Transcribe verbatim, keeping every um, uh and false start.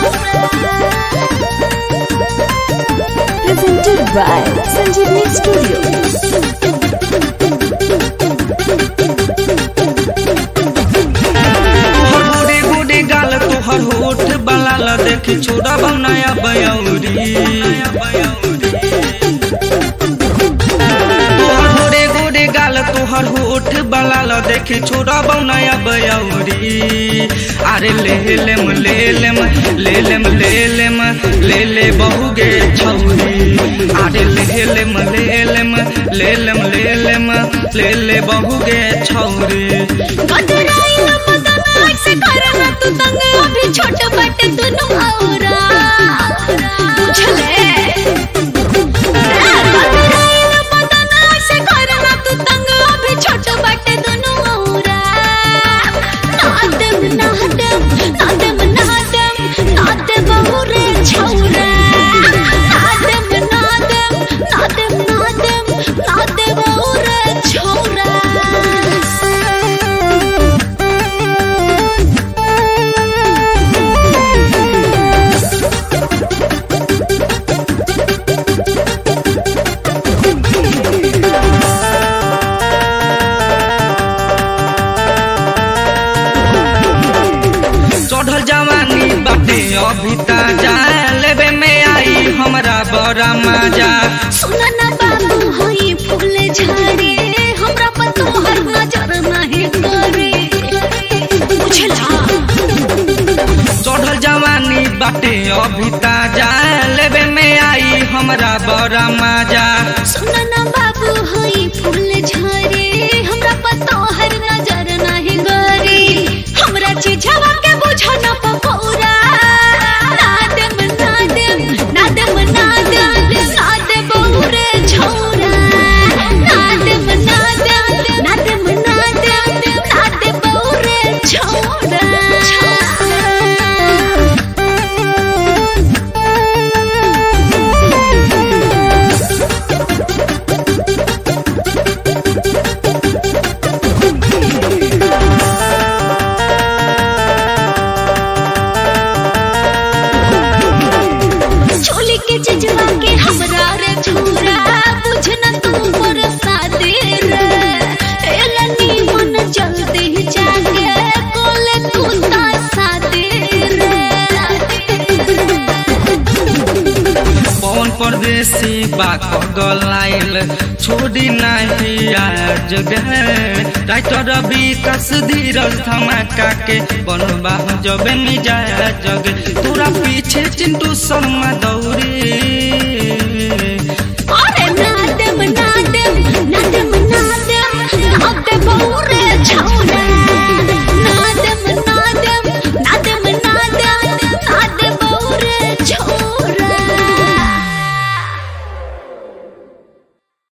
Presented by Sanjeevani Studio. तोहर होठ बलाल देख छोड़ा बनाया बयौरी तोहर गोरे गोरे गाल तोहर होठ बलाल देख छोड़ा बनाया बयौरी अरे ले लेम ले लेम ले लेम ले लेम ले ले बहुगे छौरी अरे ले लेम ले लेम ले लेम ले लेम ले ले बहुगे छौरी से करना तू तंग अभी छोट बटे दुनु औरा बुझले से करना तू तंग अभी छोट बटे दुनु औरा नादम नादम नादम नादम नादम बहुरे छौरा नादम नादम नादम नादम नादम बहुरे छौरा अभी ताजा लेबे में आई हमरा बड़ा मजा सुना ना बाबू होई फूल झाड़ी हमरा पर तोहर नजर नहीं करे बुझला चढ़ल जवानी बाटे अभी ताजा लेबे में आई हमरा बड़ा मजा सुना ना बाबू होई फूल झाड़ी हमरा पर तोहर नजर नहीं करे हमरा चीजवा के बुझा ना पकौड़ा के चिजवा के हमरा रे छुरा बुझना तू पर सादे रे एलनी मन जल्दी जागे कोले तू ता सादे रे पवन परदेसी बाक गलाइल छोड़ी नहीं आज गे राइटर विकास धीरज धमाका के बनबा जबे मिजाज जगे तोरा पीछे चिंटू शर्मा दौरी